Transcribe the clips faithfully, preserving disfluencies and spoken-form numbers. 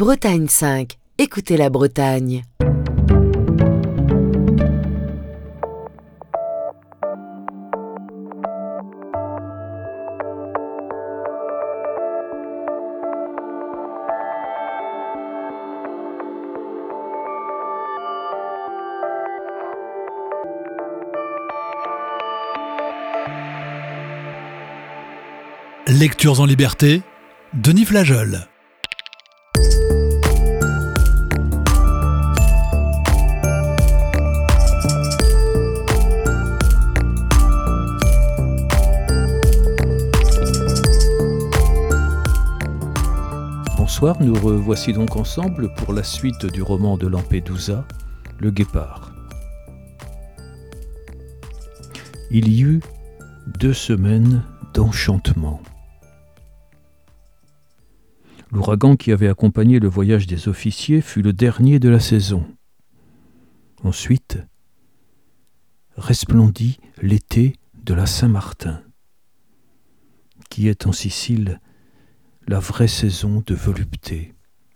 Bretagne cinq, écoutez la Bretagne. Lectures en liberté, Denis Flageol. Bonsoir, nous revoici donc ensemble pour la suite du roman de Lampedusa, Le Guépard. Il y eut deux semaines d'enchantement. L'ouragan qui avait accompagné le voyage des officiers fut le dernier de la saison. Ensuite, resplendit l'été de la Saint-Martin, qui est en Sicile la vraie saison de volupté.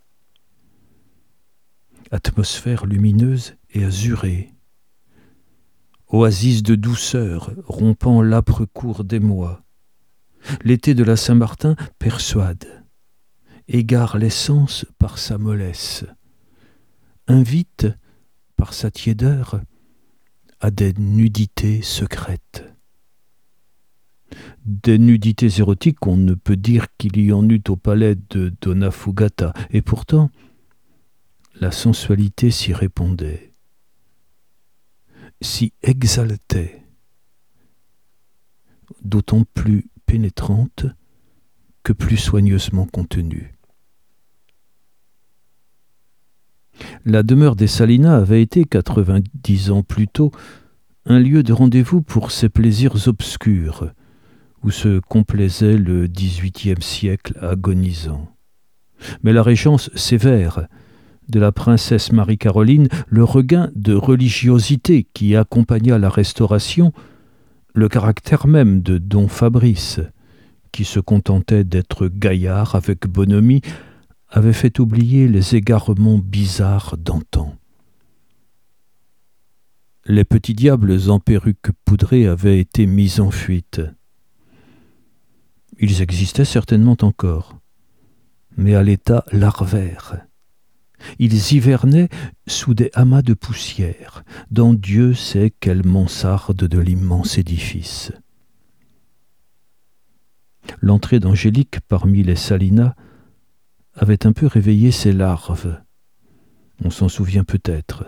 Atmosphère lumineuse et azurée, oasis de douceur rompant l'âpre cours des mois, l'été de la Saint-Martin persuade, égare les sens par sa mollesse, invite par sa tiédeur à des nudités secrètes. Des nudités érotiques, on ne peut dire qu'il y en eût au palais de Donna Fugata, et pourtant la sensualité s'y répondait, s'y exaltait, d'autant plus pénétrante que plus soigneusement contenue. La demeure des Salinas avait été, quatre-vingt-dix ans plus tôt, un lieu de rendez-vous pour ces plaisirs obscurs, où se complaisait le dix-huitième siècle agonisant. Mais la régence sévère de la princesse Marie-Caroline, le regain de religiosité qui accompagna la Restauration, le caractère même de Don Fabrice, qui se contentait d'être gaillard avec bonhomie, avait fait oublier les égarements bizarres d'antan. Les petits diables en perruque poudrée avaient été mis en fuite. Ils existaient certainement encore, mais à l'état larvaire. Ils hivernaient sous des amas de poussière, dans Dieu sait quelle mansarde de l'immense édifice. L'entrée d'Angélique parmi les Salinas avait un peu réveillé ces larves. On s'en souvient peut-être.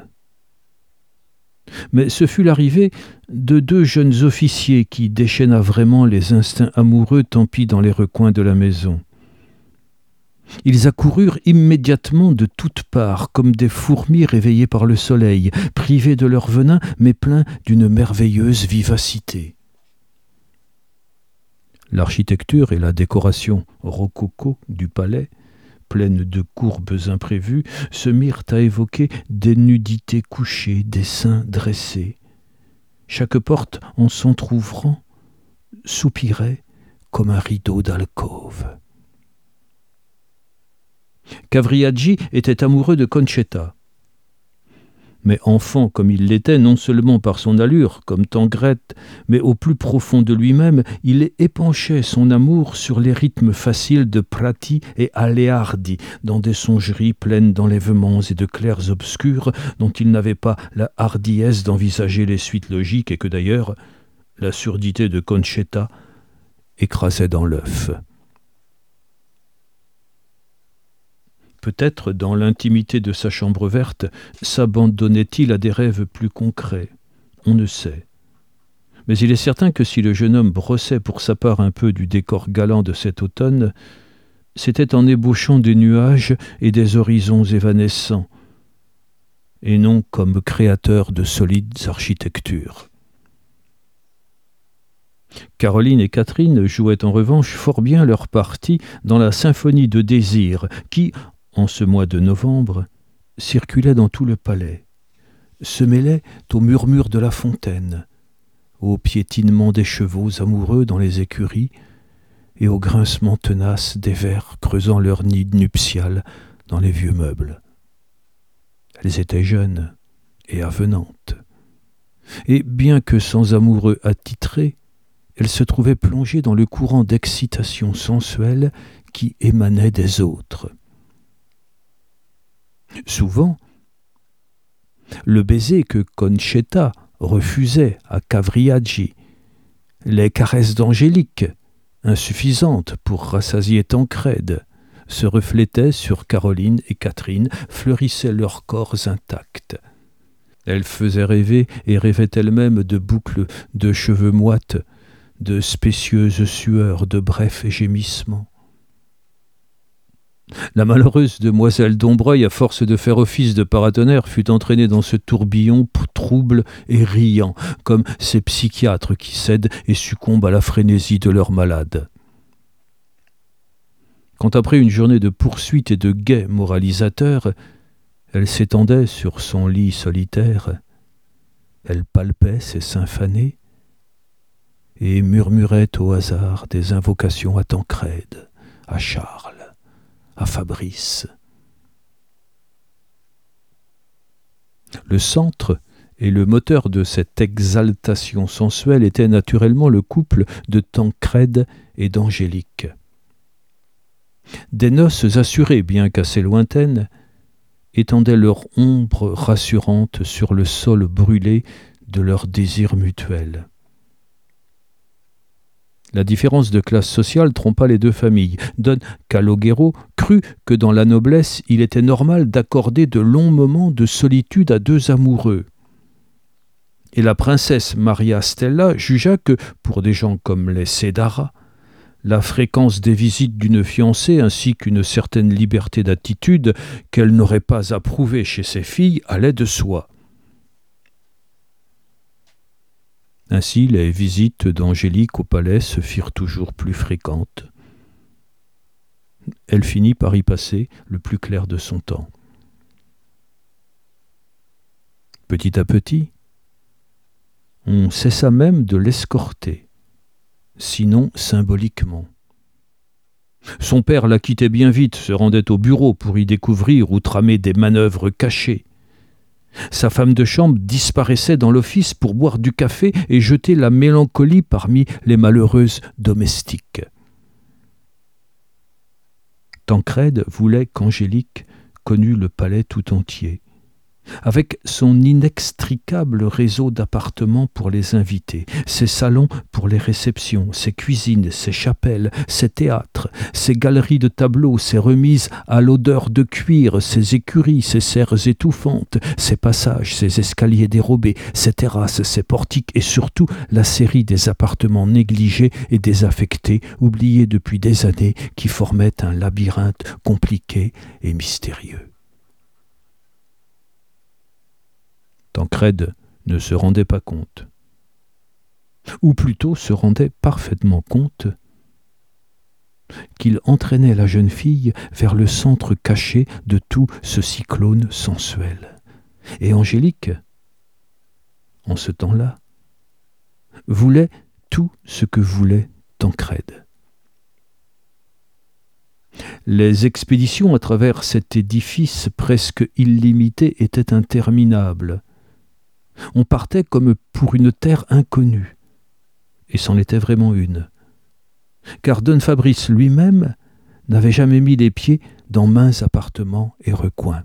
Mais ce fut l'arrivée de deux jeunes officiers qui déchaîna vraiment les instincts amoureux tant pis dans les recoins de la maison. Ils accoururent immédiatement de toutes parts, comme des fourmis réveillées par le soleil, privés de leur venin, mais pleins d'une merveilleuse vivacité. L'architecture et la décoration rococo du palais, pleines de courbes imprévues, se mirent à évoquer des nudités couchées, des seins dressés. Chaque porte, en s'entr'ouvrant, soupirait comme un rideau d'alcôve. Cavriaggi était amoureux de Concetta. Mais enfant comme il l'était, non seulement par son allure, comme Tancrète, mais au plus profond de lui-même, il épanchait son amour sur les rythmes faciles de Prati et Aleardi, dans des songeries pleines d'enlèvements et de clairs obscurs dont il n'avait pas la hardiesse d'envisager les suites logiques et que d'ailleurs la surdité de Concetta écrasait dans l'œuf. Peut-être, dans l'intimité de sa chambre verte, s'abandonnait-il à des rêves plus concrets. On ne sait. Mais il est certain que si le jeune homme brossait pour sa part un peu du décor galant de cet automne, c'était en ébauchant des nuages et des horizons évanescents, et non comme créateur de solides architectures. Caroline et Catherine jouaient en revanche fort bien leur partie dans la symphonie de désir qui, en ce mois de novembre, circulait dans tout le palais, se mêlait au murmure de la fontaine, au piétinement des chevaux amoureux dans les écuries et au grincement tenace des vers creusant leur nid nuptial dans les vieux meubles. Elles étaient jeunes et avenantes. Et bien que sans amoureux attitrés, elles se trouvaient plongées dans le courant d'excitation sensuelle qui émanait des autres. Souvent, le baiser que Concetta refusait à Cavriagi, les caresses d'Angélique, insuffisantes pour rassasier Tancrède, se reflétaient sur Caroline et Catherine, fleurissaient leurs corps intacts. Elles faisaient rêver et rêvaient elles-mêmes de boucles de cheveux moites, de spécieuses sueurs, de brefs gémissements. La malheureuse demoiselle Dombreuil, à force de faire office de paratonnerre, fut entraînée dans ce tourbillon trouble et riant, comme ces psychiatres qui cèdent et succombent à la frénésie de leurs malades. Quand après une journée de poursuites et de guets moralisateurs, elle s'étendait sur son lit solitaire, elle palpait ses seins fanés et murmurait au hasard des invocations à Tancrède, à Charles, à Fabrice. Le centre et le moteur de cette exaltation sensuelle était naturellement le couple de Tancrède et d'Angélique. Des noces assurées, bien qu'assez lointaines, étendaient leur ombre rassurante sur le sol brûlé de leur désir mutuel. La différence de classe sociale trompa les deux familles. Don Calogero crut que dans la noblesse, il était normal d'accorder de longs moments de solitude à deux amoureux. Et la princesse Maria Stella jugea que, pour des gens comme les Cédara, la fréquence des visites d'une fiancée ainsi qu'une certaine liberté d'attitude qu'elle n'aurait pas approuvée chez ses filles allait de soi. Ainsi, les visites d'Angélique au palais se firent toujours plus fréquentes. Elle finit par y passer le plus clair de son temps. Petit à petit, on cessa même de l'escorter, sinon symboliquement. Son père la quittait bien vite, se rendait au bureau pour y découvrir ou tramer des manœuvres cachées. Sa femme de chambre disparaissait dans l'office pour boire du café et jeter la mélancolie parmi les malheureuses domestiques. Tancrède voulait qu'Angélique connût le palais tout entier, avec son inextricable réseau d'appartements pour les invités, ses salons pour les réceptions, ses cuisines, ses chapelles, ses théâtres, ses galeries de tableaux, ses remises à l'odeur de cuir, ses écuries, ses serres étouffantes, ses passages, ses escaliers dérobés, ses terrasses, ses portiques et surtout la série des appartements négligés et désaffectés, oubliés depuis des années, qui formaient un labyrinthe compliqué et mystérieux. Tancrède ne se rendait pas compte, ou plutôt se rendait parfaitement compte qu'il entraînait la jeune fille vers le centre caché de tout ce cyclone sensuel. Et Angélique, en ce temps-là, voulait tout ce que voulait Tancrède. Les expéditions à travers cet édifice presque illimité étaient interminables. On partait comme pour une terre inconnue, et c'en était vraiment une, car Don Fabrice lui-même n'avait jamais mis les pieds dans maints appartements et recoins.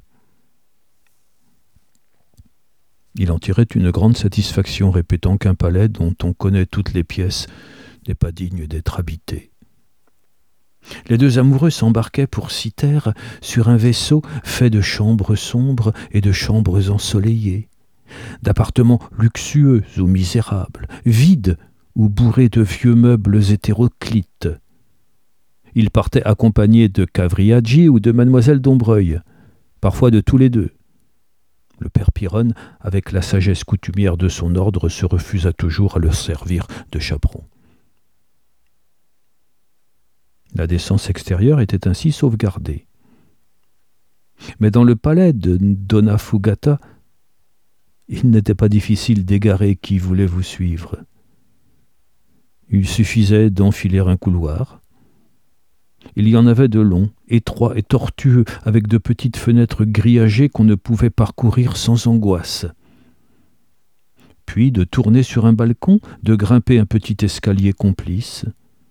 Il en tirait une grande satisfaction, répétant qu'un palais dont on connaît toutes les pièces n'est pas digne d'être habité. Les deux amoureux s'embarquaient pour Cythère sur un vaisseau fait de chambres sombres et de chambres ensoleillées, d'appartements luxueux ou misérables, vides ou bourrés de vieux meubles hétéroclites. Ils partaient accompagnés de Cavriagi ou de mademoiselle Dombreuil, parfois de tous les deux. Le père Pironne, avec la sagesse coutumière de son ordre, se refusa toujours à leur servir de chaperon. La décence extérieure était ainsi sauvegardée. Mais dans le palais de Donna Fugata, il n'était pas difficile d'égarer qui voulait vous suivre. Il suffisait d'enfiler un couloir, Il y en avait de longs, étroits et tortueux, avec de petites fenêtres grillagées qu'on ne pouvait parcourir sans angoisse. Puis de tourner sur un balcon, de grimper un petit escalier complice.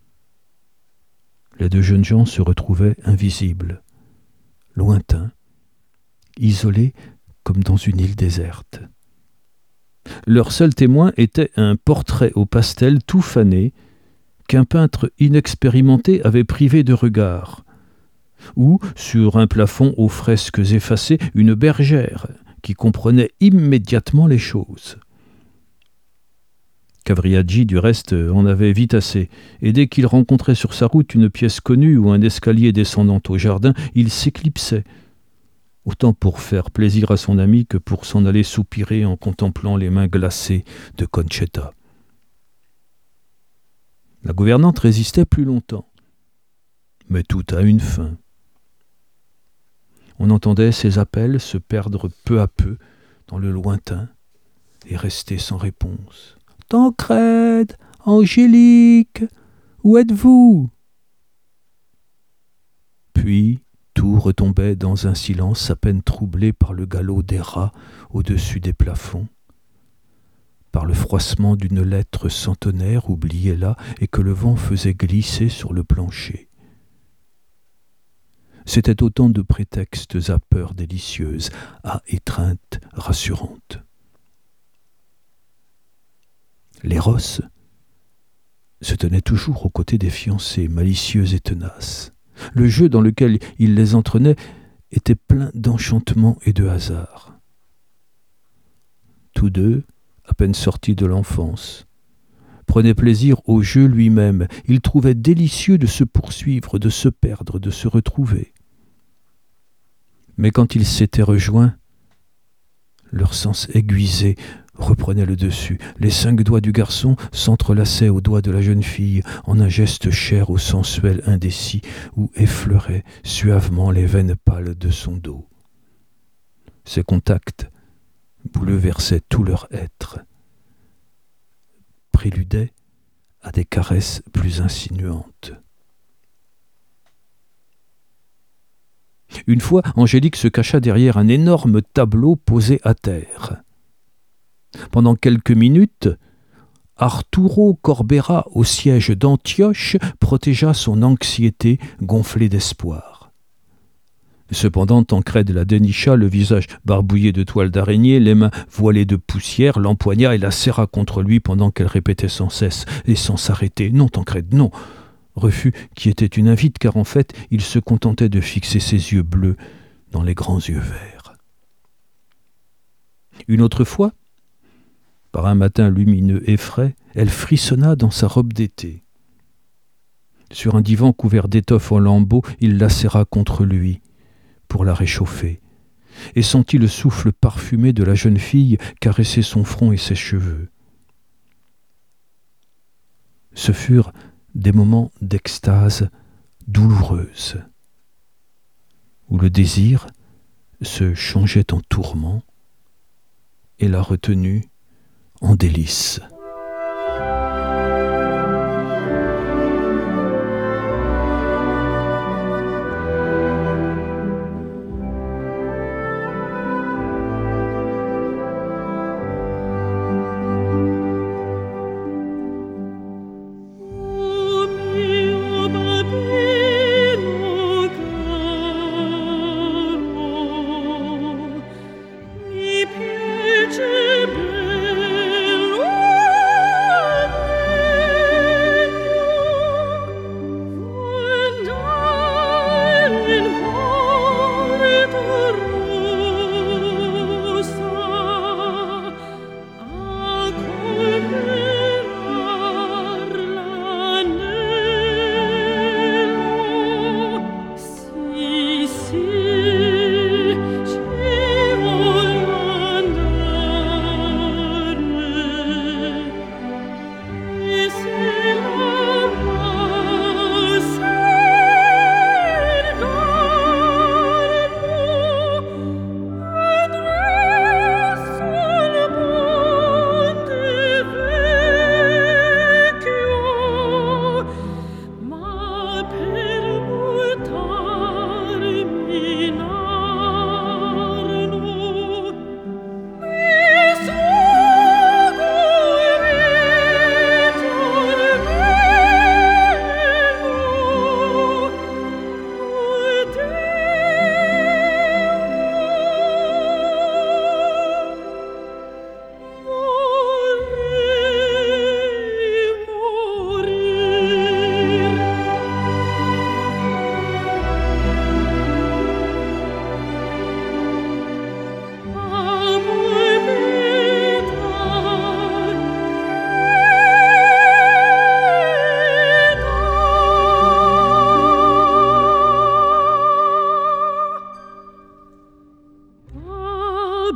Les deux jeunes gens se retrouvaient invisibles, lointains, isolés comme dans une île déserte. Leur seul témoin était un portrait au pastel tout fané qu'un peintre inexpérimenté avait privé de regard, ou, sur un plafond aux fresques effacées, une bergère qui comprenait immédiatement les choses. Cavriagi, du reste, en avait vite assez, et dès qu'il rencontrait sur sa route une pièce connue ou un escalier descendant au jardin, il s'éclipsait, autant pour faire plaisir à son ami que pour s'en aller soupirer en contemplant les mains glacées de Concetta. La gouvernante résistait plus longtemps, mais tout a une fin. On entendait ses appels se perdre peu à peu dans le lointain et rester sans réponse. « Tancrède, Angélique, où êtes-vous » Puis tout retombait dans un silence à peine troublé par le galop des rats au-dessus des plafonds, par le froissement d'une lettre centenaire oubliée là et que le vent faisait glisser sur le plancher. C'étaient autant de prétextes à peur délicieuse, à étreinte rassurante. Les Ross se tenaient toujours aux côtés des fiancés, malicieux et tenaces. Le jeu dans lequel ils les entraînaient était plein d'enchantement et de hasard. Tous deux, à peine sortis de l'enfance, prenaient plaisir au jeu lui-même. Ils trouvaient délicieux de se poursuivre, de se perdre, de se retrouver. Mais quand ils s'étaient rejoints, leur sens aiguisé reprenait le dessus. Les cinq doigts du garçon s'entrelaçaient aux doigts de la jeune fille en un geste cher au sensuel indécis où effleuraient suavement les veines pâles de son dos. Ces contacts bouleversaient tout leur être, préludaient à des caresses plus insinuantes. Une fois, Angélique se cacha derrière un énorme tableau posé à terre. Pendant quelques minutes, Arturo Corbera, au siège d'Antioche, protégea son anxiété gonflée d'espoir. Cependant, Tancrède la dénicha, le visage barbouillé de toiles d'araignée, les mains voilées de poussière, l'empoigna et la serra contre lui pendant qu'elle répétait sans cesse et sans s'arrêter « Non, Tancrède, non !» Refus qui était une invite, car en fait, il se contentait de fixer ses yeux bleus dans les grands yeux verts. Une autre fois, par un matin lumineux et frais, elle frissonna dans sa robe d'été. Sur un divan couvert d'étoffe en lambeaux, il la serra contre lui pour la réchauffer et sentit le souffle parfumé de la jeune fille caresser son front et ses cheveux. Ce furent des moments d'extase douloureuse, où le désir se changeait en tourment et la retenue en délice. Mi piace bello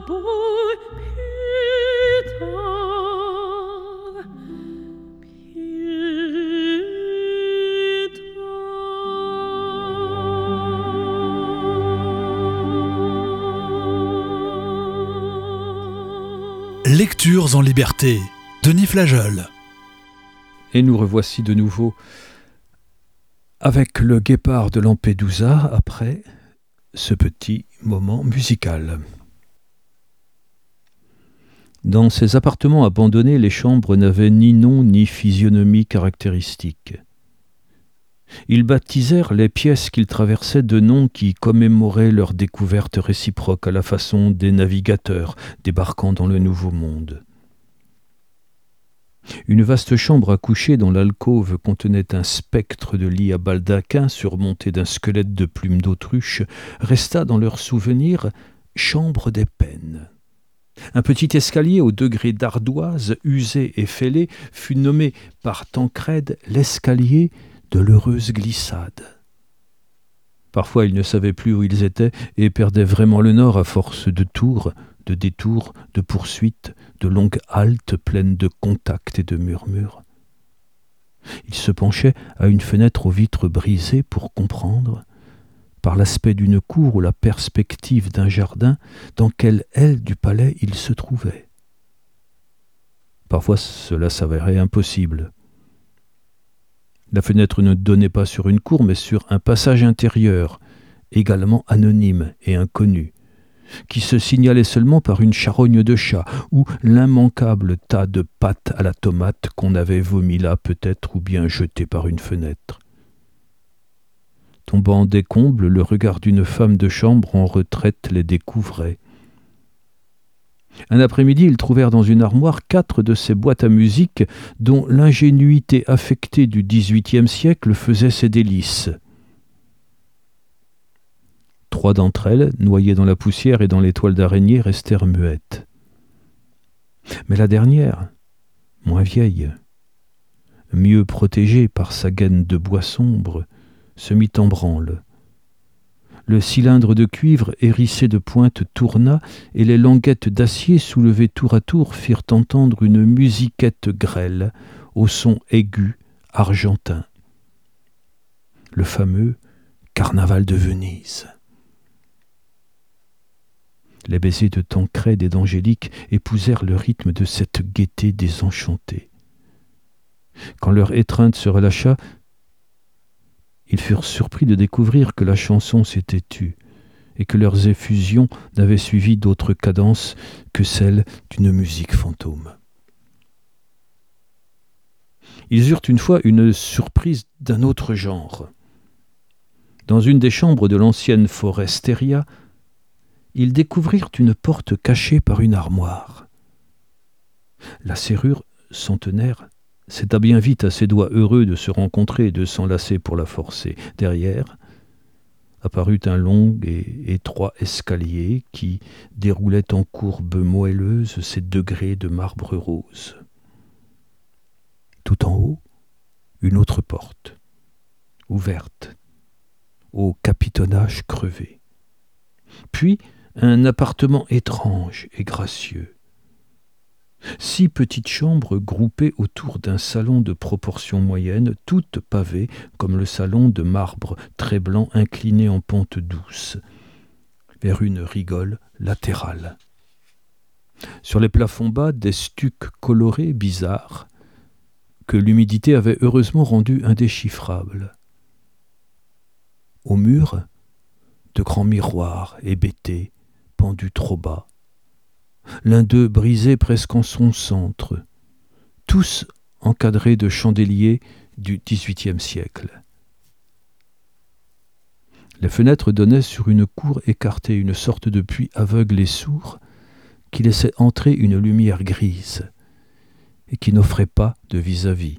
Lectures en liberté, Denis Flageol. Et nous revoici de nouveau avec le Guépard de Lampedusa après ce petit moment musical. Dans ces appartements abandonnés, les chambres n'avaient ni nom ni physionomie caractéristique. Ils baptisèrent les pièces qu'ils traversaient de noms qui commémoraient leur découverte réciproque à la façon des navigateurs débarquant dans le Nouveau Monde. Une vaste chambre à coucher dont l'alcôve contenait un spectre de lit à baldaquin surmonté d'un squelette de plumes d'autruche resta dans leur souvenir chambre des peines. Un petit escalier au degré d'ardoise, usé et fêlé, fut nommé par Tancrède l'escalier de l'heureuse glissade. Parfois ils ne savaient plus où ils étaient et perdaient vraiment le nord à force de tours, de détours, de poursuites, de longues haltes pleines de contacts et de murmures. Ils se penchaient à une fenêtre aux vitres brisées pour comprendre, par l'aspect d'une cour ou la perspective d'un jardin, dans quelle aile du palais ils se trouvaient. Parfois cela s'avérait impossible. La fenêtre ne donnait pas sur une cour, mais sur un passage intérieur, également anonyme et inconnu, qui se signalait seulement par une charogne de chat ou l'immanquable tas de pâtes à la tomate qu'on avait vomi là peut-être ou bien jeté par une fenêtre. Tombant des combles, le regard d'une femme de chambre en retraite les découvrait. Un après-midi, ils trouvèrent dans une armoire quatre de ces boîtes à musique dont l'ingénuité affectée du dix-huitième siècle faisait ses délices. Trois d'entre elles, noyées dans la poussière et dans les toiles d'araignée, restèrent muettes. Mais la dernière, moins vieille, mieux protégée par sa gaine de bois sombre, se mit en branle. Le cylindre de cuivre hérissé de pointes tourna et les languettes d'acier soulevées tour à tour firent entendre une musiquette grêle au son aigu argentin. Le fameux Carnaval de Venise. Les baisers de Tancrède et d'Angélique épousèrent le rythme de cette gaieté désenchantée. Quand leur étreinte se relâcha, ils furent surpris de découvrir que la chanson s'était tue et que leurs effusions n'avaient suivi d'autre cadence que celle d'une musique fantôme. Ils eurent une fois une surprise d'un autre genre. Dans une des chambres de l'ancienne foresteria, ils découvrirent une porte cachée par une armoire. La serrure centenaire céda bien vite à ses doigts heureux de se rencontrer et de s'enlacer pour la forcer. Derrière apparut un long et étroit escalier qui déroulait en courbes moelleuses ses degrés de marbre rose. Tout en haut, une autre porte, ouverte, au capitonnage crevé. Puis un appartement étrange et gracieux. Six petites chambres groupées autour d'un salon de proportions moyennes, toutes pavées comme le salon de marbre très blanc incliné en pente douce, vers une rigole latérale. Sur les plafonds bas, des stucs colorés bizarres, que l'humidité avait heureusement rendus indéchiffrables. Au mur, de grands miroirs hébétés, pendus trop bas. L'un d'eux brisé presque en son centre, tous encadrés de chandeliers du dix-huitième siècle. Les fenêtres donnaient sur une cour écartée, une sorte de puits aveugle et sourd qui laissait entrer une lumière grise et qui n'offrait pas de vis-à-vis.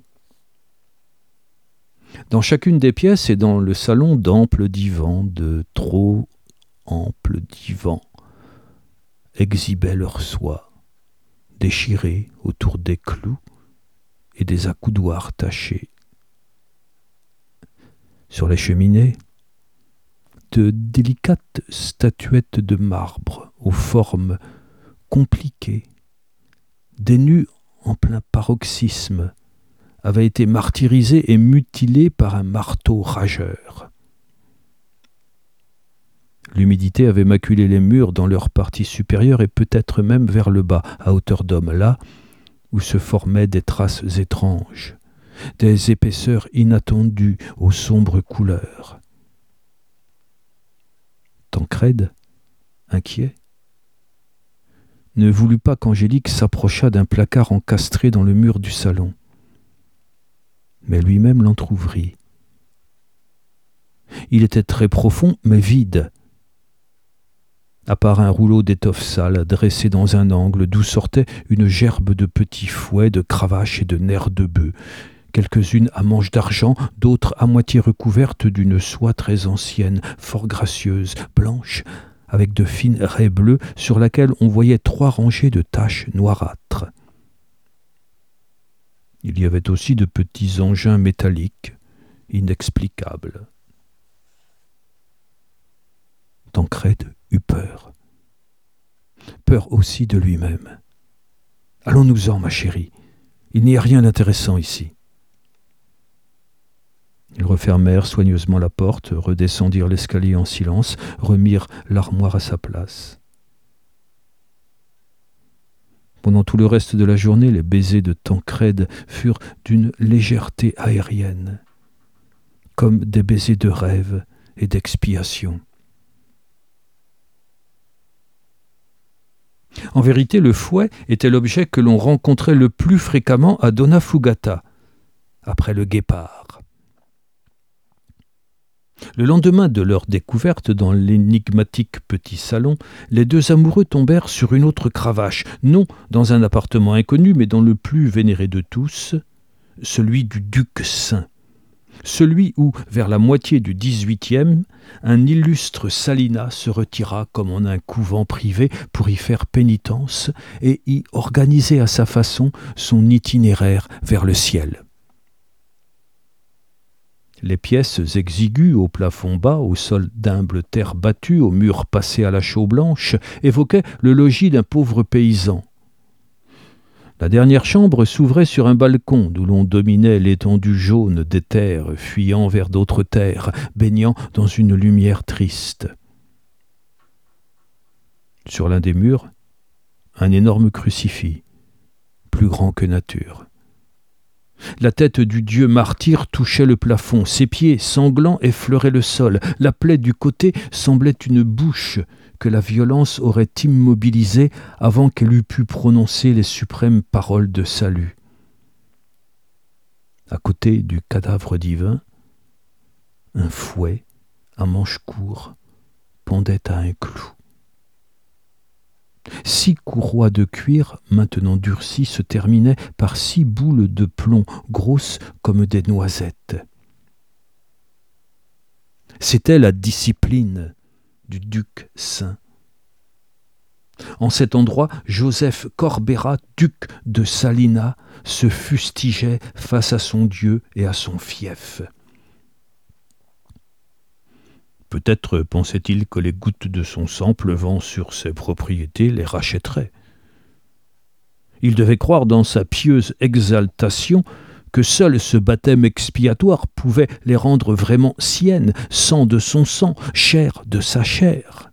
Dans chacune des pièces et dans le salon d'amples divans, de trop amples divans, exhibaient leur soie, déchirée autour des clous et des accoudoirs tachés. Sur les cheminées, de délicates statuettes de marbre aux formes compliqué. Des nus en plein paroxysme avaient été martyrisés et mutilés par un marteau rageur. L'humidité avait maculé les murs dans leur partie supérieure et peut-être même vers le bas, à hauteur d'homme, là où se formaient des traces étranges, des épaisseurs inattendues aux sombres couleurs. Tancrède, inquiet, ne voulut pas qu'Angélique s'approchât d'un placard encastré dans le mur du salon, mais lui-même l'entr'ouvrit. Il était très profond, mais vide, à part un rouleau d'étoffe sale dressé dans un angle d'où sortait une gerbe de petits fouets, de cravaches et de nerfs de bœuf, quelques-unes à manches d'argent, d'autres à moitié recouvertes d'une soie très ancienne, fort gracieuse, blanche, avec de fines raies bleues sur laquelle on voyait trois rangées de taches noirâtres. Il y avait aussi de petits engins métalliques, inexplicables. Tancrède eut peur. Peur aussi de lui-même. « Allons-nous-en, ma chérie. Il n'y a rien d'intéressant ici. » Ils refermèrent soigneusement la porte, redescendirent l'escalier en silence, remirent l'armoire à sa place. Pendant tout le reste de la journée, les baisers de Tancrède furent d'une légèreté aérienne, comme des baisers de rêve et d'expiation. En vérité, le fouet était l'objet que l'on rencontrait le plus fréquemment à Donna Fugata, après le guépard. Le lendemain de leur découverte dans l'énigmatique petit salon, les deux amoureux tombèrent sur une autre cravache, non dans un appartement inconnu, mais dans le plus vénéré de tous, celui du duc Saint. Celui où, vers la moitié du dix-huitième, un illustre Salina se retira comme en un couvent privé pour y faire pénitence et y organiser à sa façon son itinéraire vers le ciel. Les pièces exiguës, au plafond bas, au sol d'humble terre battue, aux murs passés à la chaux blanche, évoquaient le logis d'un pauvre paysan. La dernière chambre s'ouvrait sur un balcon d'où l'on dominait l'étendue jaune des terres fuyant vers d'autres terres, baignant dans une lumière triste. Sur l'un des murs, un énorme crucifix, plus grand que nature. La tête du dieu martyr touchait le plafond, ses pieds sanglants effleuraient le sol, la plaie du côté semblait une bouche que la violence aurait immobilisée avant qu'elle eût pu prononcer les suprêmes paroles de salut. À côté du cadavre divin, un fouet à manche court pendait à un clou. Six courroies de cuir, maintenant durcies, se terminaient par six boules de plomb, grosses comme des noisettes. C'était la discipline du duc Saint. En cet endroit, Joseph Corbera, duc de Salina, se fustigeait face à son Dieu et à son fief. Peut-être pensait-il que les gouttes de son sang pleuvant sur ses propriétés les rachèteraient. Il devait croire dans sa pieuse exaltation que seul ce baptême expiatoire pouvait les rendre vraiment siennes, sang de son sang, chair de sa chair.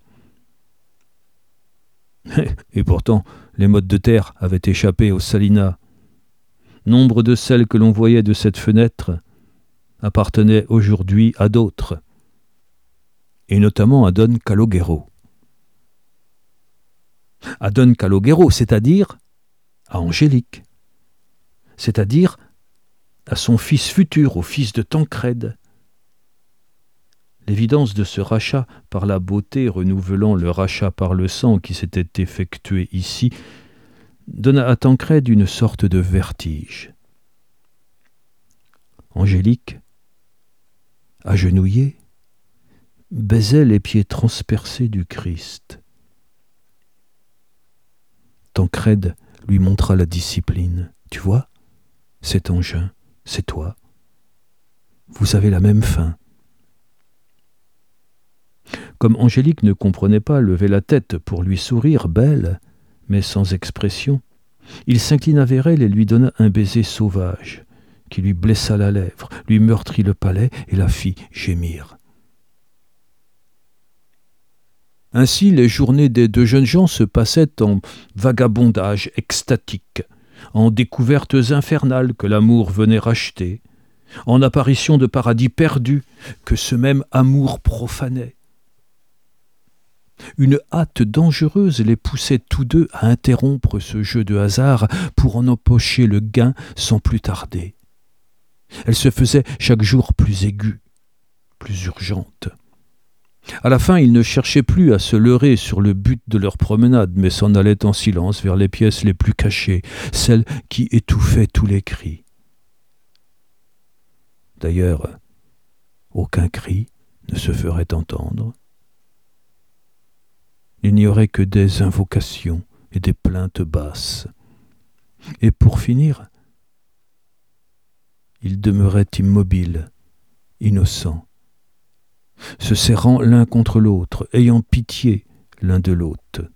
Et pourtant, les mottes de terre avaient échappé au Salina. Nombre de celles que l'on voyait de cette fenêtre appartenaient aujourd'hui à d'autres, et notamment à Don Calogero. À Don Calogero, c'est-à-dire à Angélique, c'est-à-dire à son fils futur, au fils de Tancrède. L'évidence de ce rachat par la beauté renouvelant le rachat par le sang qui s'était effectué ici donna à Tancrède une sorte de vertige. Angélique, agenouillée, baisait les pieds transpercés du Christ. Tancrède lui montra la discipline. « Tu vois, cet engin, c'est toi. Vous avez la même fin. » Comme Angélique ne comprenait pas, levait la tête pour lui sourire, belle, mais sans expression, il s'inclina vers elle et lui donna un baiser sauvage, qui lui blessa la lèvre, lui meurtrit le palais et la fit gémir. Ainsi, les journées des deux jeunes gens se passaient en vagabondage extatique, en découvertes infernales que l'amour venait racheter, en apparitions de paradis perdus que ce même amour profanait. Une hâte dangereuse les poussait tous deux à interrompre ce jeu de hasard pour en empocher le gain sans plus tarder. Elle se faisait chaque jour plus aiguë, plus urgente. À la fin, ils ne cherchaient plus à se leurrer sur le but de leur promenade, mais s'en allaient en silence vers les pièces les plus cachées, celles qui étouffaient tous les cris. D'ailleurs, aucun cri ne se ferait entendre. Il n'y aurait que des invocations et des plaintes basses. Et pour finir, ils demeuraient immobiles, innocents, se serrant l'un contre l'autre, ayant pitié l'un de l'autre.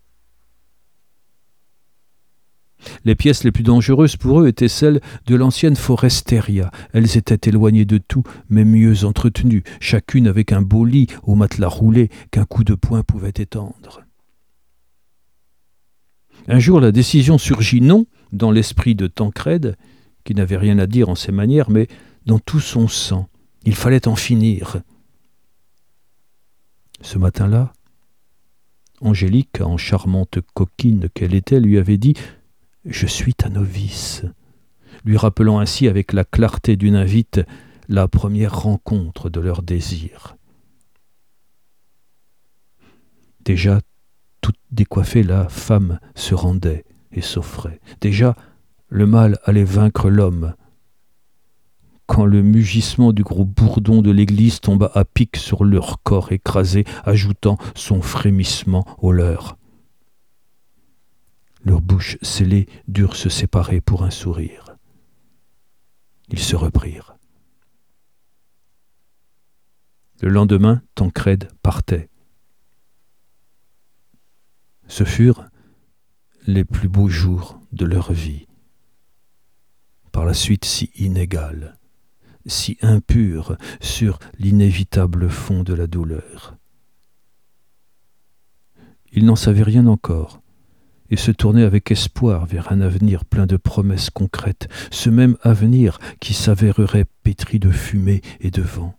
Les pièces les plus dangereuses pour eux étaient celles de l'ancienne foresteria. Elles étaient éloignées de tout, mais mieux entretenues, chacune avec un beau lit au matelas roulé qu'un coup de poing pouvait étendre. Un jour, la décision surgit non dans l'esprit de Tancrède, qui n'avait rien à dire en ses manières, mais dans tout son sang. Il fallait en finir. Ce matin-là, Angélique, en charmante coquine qu'elle était, lui avait dit « Je suis ta novice », lui rappelant ainsi avec la clarté d'une invite la première rencontre de leur désir. Déjà, toute décoiffée, la femme se rendait et s'offrait. Déjà, le mal allait vaincre l'homme. Quand le mugissement du gros bourdon de l'église tomba à pic sur leur corps écrasé, ajoutant son frémissement au leur. Leurs bouches scellées durent se séparer pour un sourire. Ils se reprirent. Le lendemain, Tancrède partait. Ce furent les plus beaux jours de leur vie. Par la suite si inégales, si impures sur l'inévitable fond de la douleur. Ils n'en savaient rien encore, et se tournaient avec espoir vers un avenir plein de promesses concrètes, ce même avenir qui s'avérerait pétri de fumée et de vent.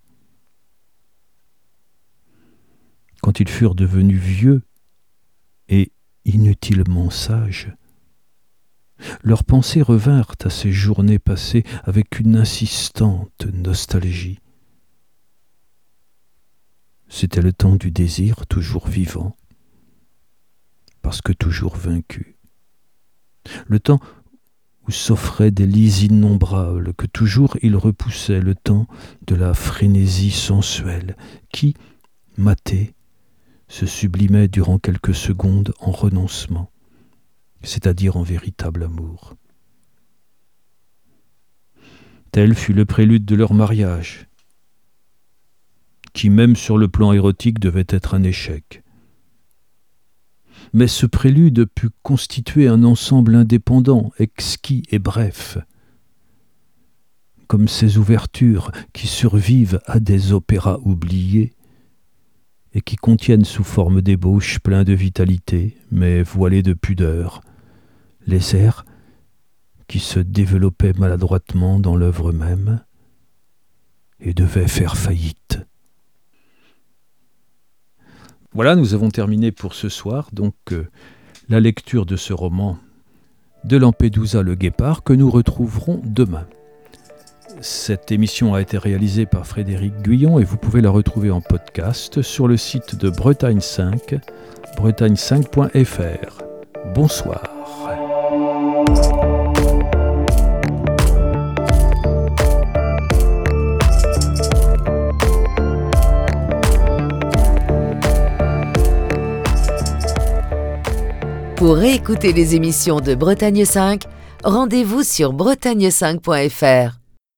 Quand ils furent devenus vieux et inutilement sages, leurs pensées revinrent à ces journées passées avec une insistante nostalgie. C'était le temps du désir toujours vivant, parce que toujours vaincu. Le temps où s'offraient des lits innombrables, que toujours il repoussait, le temps de la frénésie sensuelle, qui, maté, se sublimait durant quelques secondes en renoncement, c'est-à-dire en véritable amour. Tel fut le prélude de leur mariage, qui même sur le plan érotique devait être un échec. Mais ce prélude put constituer un ensemble indépendant, exquis et bref, comme ces ouvertures qui survivent à des opéras oubliés et qui contiennent sous forme d'ébauches pleins de vitalité, mais voilés de pudeur, les airs qui se développaient maladroitement dans l'œuvre même et devaient faire faillite. Voilà, nous avons terminé pour ce soir, donc euh, la lecture de ce roman de Lampedusa le Guépard que nous retrouverons demain. Cette émission a été réalisée par Frédéric Guyon et vous pouvez la retrouver en podcast sur le site de Bretagne cinq, bretagne cinq point f r. Bonsoir. Pour réécouter les émissions de Bretagne cinq, rendez-vous sur bretagne cinq point f r.